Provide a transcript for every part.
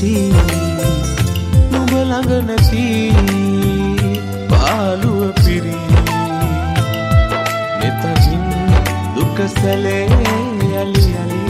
ඇති නුඹ ළඟ නැති පාළුව පිරි නෙතකින් දුක සැලේ යලි යලි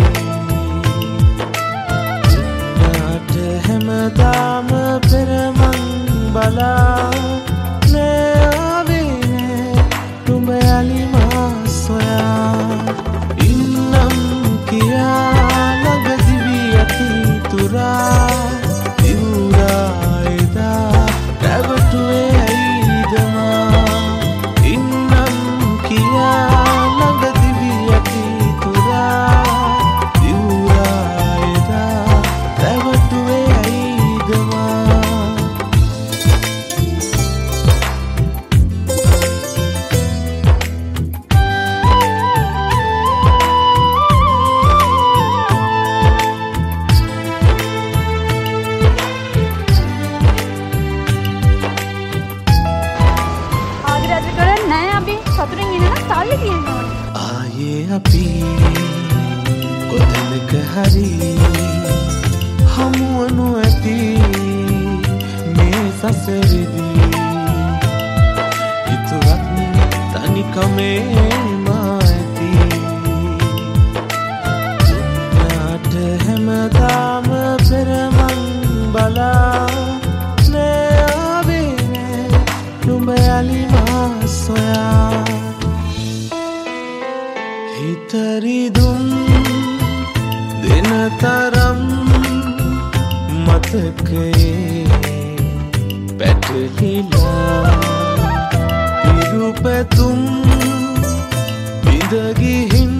නාට හැමදාම පෙරමන් බලා නේ ආවේ නුඹ යලි මා සොයා ඉන්නම් කියා ළඟ දිවි ඇති තුරා දිවුරා එදා රැවටුවේ ඇයිද මා ඉන්නම් කියා ළඟ දිවි ඇති තුරා දිවුරා එදා රැවටුවේ ඇයිද මා ආයේ අපි කොතැනක හරි හමුවනු ඇති මේ සසරෙදී හිතුවත් තනිකමේ මා ඇති නාට හැමදාම පෙරමන් බලා නේ ආවේ නුඹ යලි මා සොයා හිතරිදුම් දෙන තරම් මතකයේ පැටලිලා ඉරුපැතුම් බිඳගිහින්